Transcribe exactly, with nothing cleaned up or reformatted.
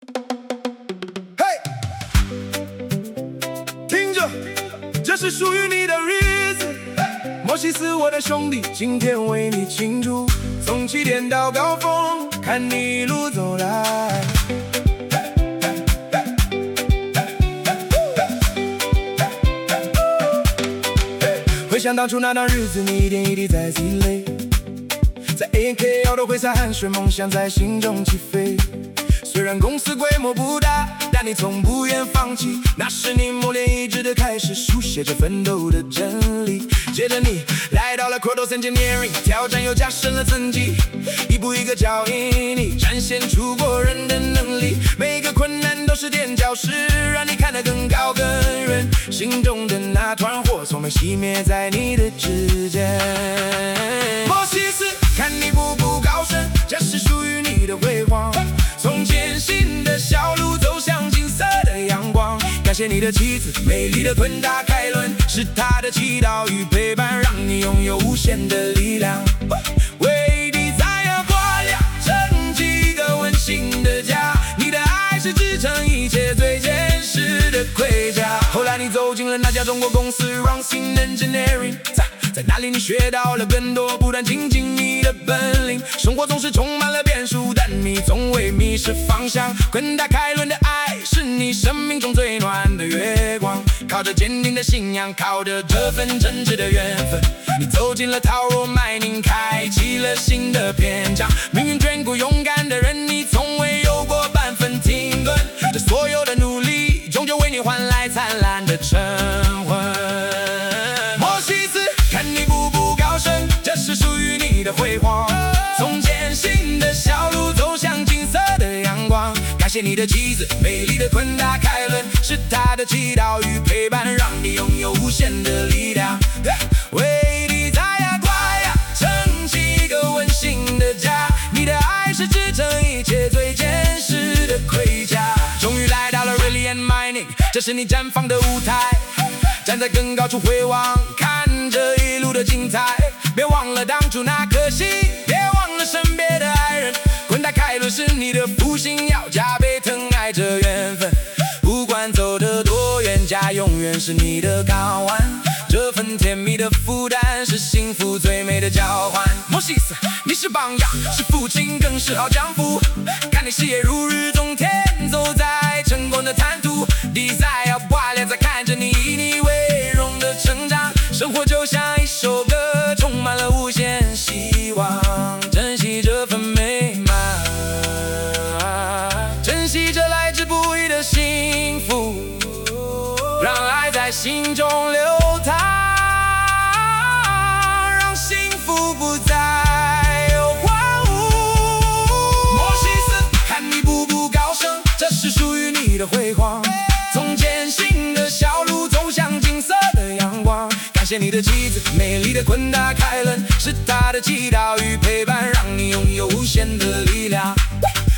听着，这是属于你的日子。莫西斯，我的兄弟，今天为你庆祝，从起点到高峰，看你一路走来。回想当初那段日子，你一点一滴在积累，在 A N K L 的挥洒汗水，梦想在心中起飞。虽然公司规模不大，但你从不愿放弃，那是你磨练意志的开始，书写着奋斗的真理。接着你来到了 Crotos Engineering， 挑战又加深了层级，一步一个脚印，你展现出过人的能力。每个困难都是垫脚石，让你看得更高更远。心中的那团火，从没熄灭在你的指尖。莫西斯，看你步步高升，这是属于你的辉煌。从艰辛的小路走向金色的阳光，感谢你的妻子，美丽的昆达凯伦，是她的祈祷与陪伴，让你拥有无限的力量。为你在呀挂亮，撑起一个温馨的家，你的爱是支撑一切最坚实的盔甲。后来你走进了那家中国公司 Ronsin Engineering， 在在那里你学到了更多，不断精进你的本领。生活总是充满了变数，但你从未迷失方向。昆达凯伦的爱是你生命中最暖的月光，靠着坚定的信仰，靠着这份真挚的缘分，你走进了陶若麦宁，开启了新的篇章。命运眷顾勇敢的人，你从未有过半分停顿，这所有的努力终究为你换来灿烂的晨昏。莫西斯，看你步步高升，这是属于你的辉煌。从艰辛的小路走向金色的阳光，感谢你的妻子，美丽的昆达凯伦，是她的祈祷与陪伴，让你拥有无限的力量。为你在呀挂呀，撑起一个温馨的家，你的爱是支撑一切最坚实的盔甲。终于来到了 Rillian Mining， 这是你绽放的舞台，站在更高处回望，看着一路的精彩。别忘了当初那颗心，别忘了身边的爱人。昆达凯伦是你的复兴，要加倍疼爱这缘分。不管走得多远，家永远是你的港湾。这份甜蜜的负担，是幸福最美的交换。莫西斯，你是榜样，是父亲，更是好丈夫。看你事业如日中天，走在成功的坦途。地在要挂脸，在看着你以你为荣的成长。生活就像一首歌，充满了无限希望。珍惜这份美满，珍惜这来之不易的幸福，让爱在心中流淌，让幸福不再有荒芜。莫西斯，看你步步高升，这是属于你的辉煌。从艰辛的小路走向金色的阳光，感谢你的妻子，美丽的昆达凯伦，是她的祈祷与陪伴，让你拥有无限的力量。